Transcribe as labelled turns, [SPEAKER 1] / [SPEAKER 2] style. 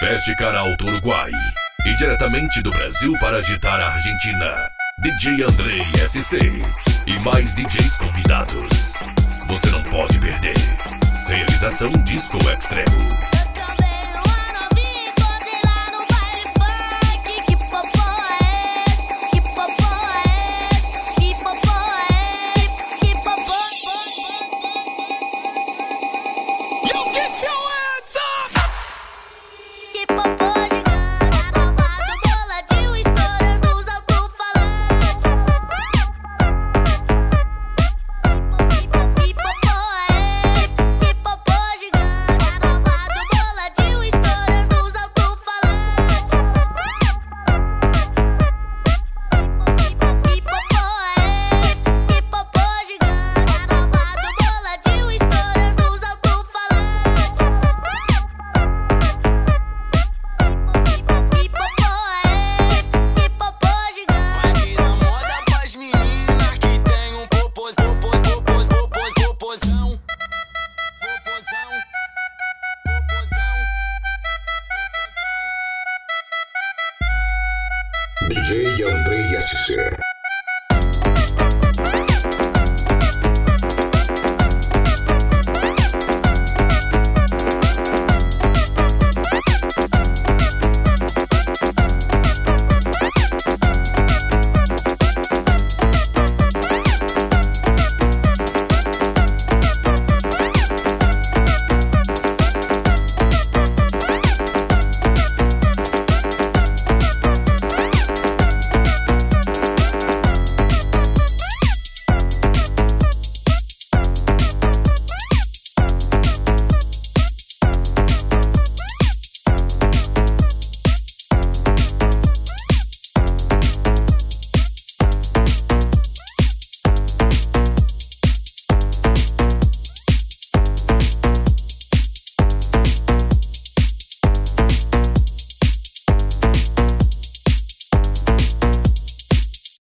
[SPEAKER 1] Peste Caralto, Uruguai. E diretamente do Brasil para agitar a Argentina, DJ Andrei SC e mais DJs convidados. Você não pode perder. Realização Disco Extremo.